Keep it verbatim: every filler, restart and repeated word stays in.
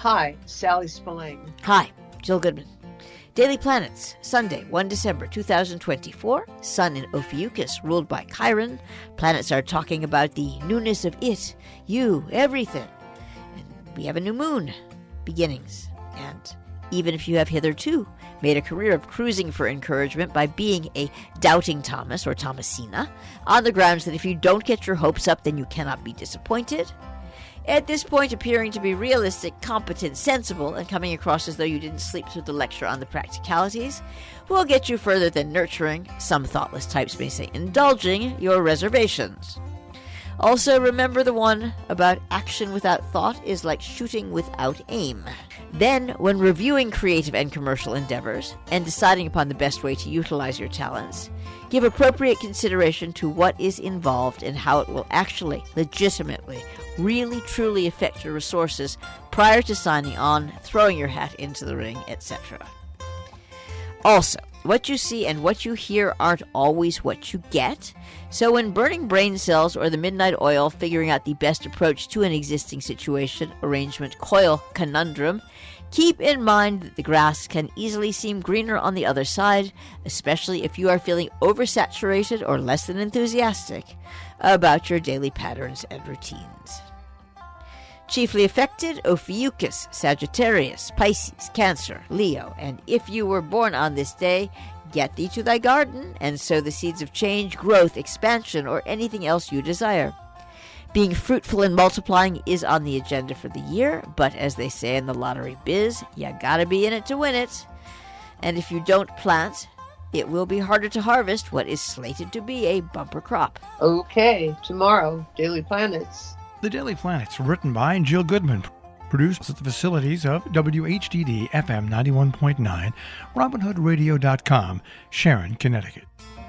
Hi, Sally Spillane. Hi, Jill Goodman. Daily Planets, Sunday, the first of December two thousand twenty-four. Sun in Ophiuchus, ruled by Chiron. Planets are talking about the newness of it, you, everything. And we have a new moon, beginnings. And even if you have hitherto made a career of cruising for encouragement by being a doubting Thomas or Thomasina, on the grounds that if you don't get your hopes up, then you cannot be disappointed, at this point appearing to be realistic, competent, sensible, and coming across as though you didn't sleep through the lecture on the practicalities, will get you further than nurturing, some thoughtless types may say indulging, your reservations. Also, remember the one about action without thought is like shooting without aim. Then, when reviewing creative and commercial endeavors, and deciding upon the best way to utilize your talents, give appropriate consideration to what is involved and how it will actually, legitimately, really truly affect your resources prior to signing on, throwing your hat into the ring, et cetera. Also, what you see and what you hear aren't always what you get, so when burning brain cells or the midnight oil figuring out the best approach to an existing situation, arrangement, coil, conundrum, keep in mind that the grass can easily seem greener on the other side, especially if you are feeling oversaturated or less than enthusiastic about your daily patterns and routines. Chiefly affected, Ophiuchus, Sagittarius, Pisces, Cancer, Leo, and if you were born on this day, get thee to thy garden and sow the seeds of change, growth, expansion, or anything else you desire. Being fruitful and multiplying is on the agenda for the year, but as they say in the lottery biz, you gotta be in it to win it. And if you don't plant, it will be harder to harvest what is slated to be a bumper crop. Okay, tomorrow, Daily Planets. The Daily Planets, written by Jill Goodman, produced at the facilities of W H D D F M ninety-one point nine, Robin Hood Radio dot com, Sharon, Connecticut.